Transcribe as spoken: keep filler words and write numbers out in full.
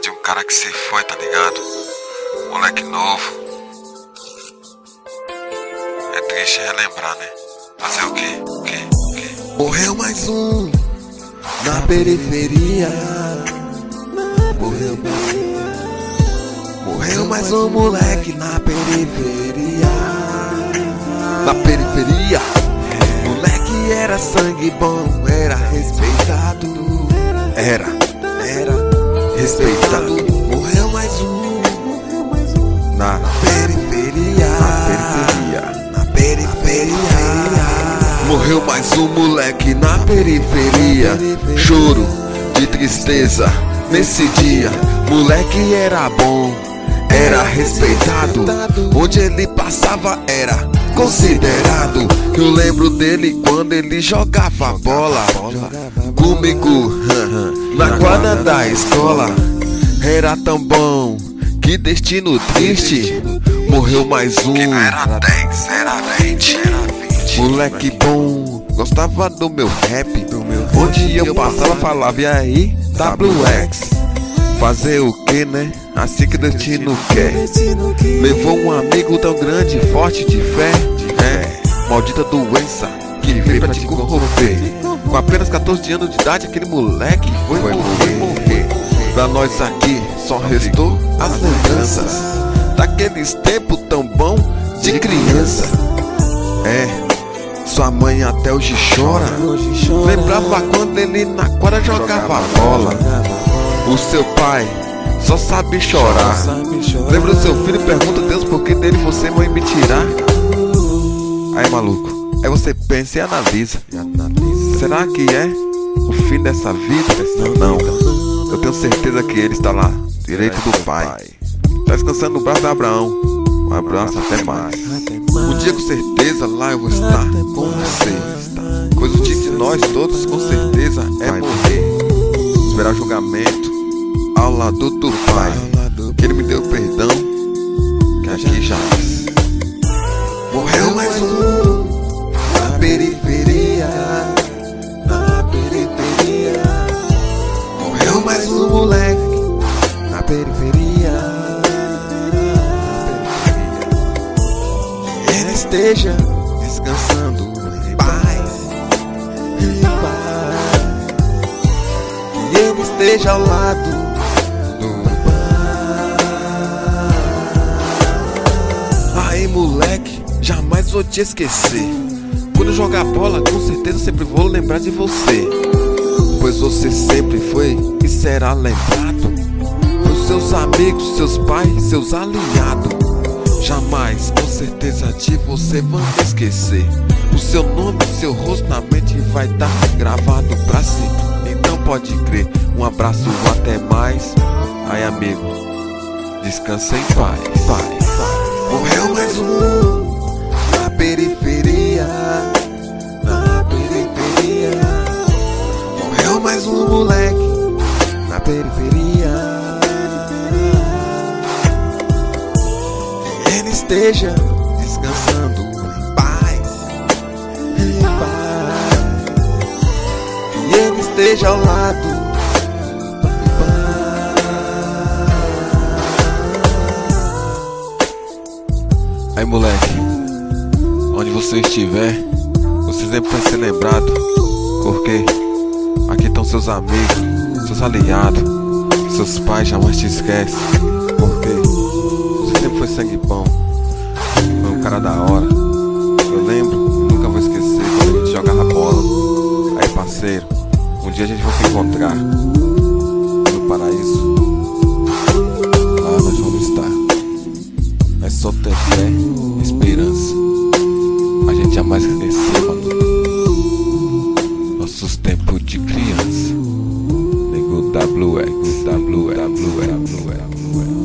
de um cara que se foi, tá ligado? Moleque novo. É triste relembrar, né? Fazer o quê? O quê? O quê? Morreu mais um na periferia. Morreu mais um. Morreu mais um moleque na periferia. Na periferia. Moleque era sangue bom, era respeitado. Era, era respeitado. Morreu mais um na periferia. Na periferia. Na periferia. Morreu mais um moleque na periferia. Choro de tristeza nesse dia. Moleque era bom, era respeitado. Onde ele passava era considerado. Eu lembro dele quando ele jogava bola comigo na quadra da escola. Era tão bom, que destino triste. Morreu mais um. Que não era dez, era vinte, era vinte. Moleque bom, gostava do meu rap. Onde eu passava falava, e aí, W X. Fazer o que, né? Assim que o destino quer. Levou um amigo tão grande, forte de fé. É, maldita doença que veio pra te corromper. Com apenas catorze anos de idade, aquele moleque foi, foi morrer, morrer. Pra nós aqui só restou as lembranças daqueles tempos tão bom de criança. É, sua mãe até hoje chora. Lembrava quando ele na quadra jogava bola. O seu pai só sabe chorar. Lembra do seu filho e pergunta a Deus por que dele você vai me tirar. Aí maluco, aí você pensa e analisa. Será que é o fim dessa vida? Não, eu tenho certeza que ele está lá, direito do pai. Tá descansando no braço de Abraão. Um abraço, até mais. Um dia com certeza lá eu vou estar com você. Pois o dia de nós todos com certeza é morrer. Esperar o julgamento ao lado do pai, que ele me deu perdão, que aqui já fiz. Morreu mais um na periferia. Na periferia. Morreu mais um moleque na periferia. Que ele esteja descansando em paz, em paz. Que ele esteja ao lado do pai. Aí moleque, jamais vou te esquecer. Quando eu jogar bola, com certeza sempre vou lembrar de você. Pois você sempre foi e será lembrado dos seus amigos, seus pais, seus aliados. Jamais, com certeza de você vão esquecer. O seu nome, seu rosto na mente vai estar gravado pra sempre. Então pode crer, um abraço, até mais. Aí amigo, descansa em paz, paz, paz. Morreu mais um na periferia. Na periferia. Morreu mais um moleque na periferia. Que ele esteja descansando em paz, em paz. Que ele esteja ao lado do pai. Aí moleque, onde você estiver, você sempre vai ser lembrado. Porque aqui estão seus amigos, seus aliados, seus pais jamais te esquecem. Porque você sempre foi sangue bom, foi um cara da hora. Eu lembro, nunca vou esquecer quando a gente jogava bola. Aí parceiro, um dia a gente vai se encontrar no paraíso. Lá nós vamos estar. É só ter fé e esperança. A gente jamais esquecer, mano, nossos tempos de criança. Nego W X, W X, W X, W X.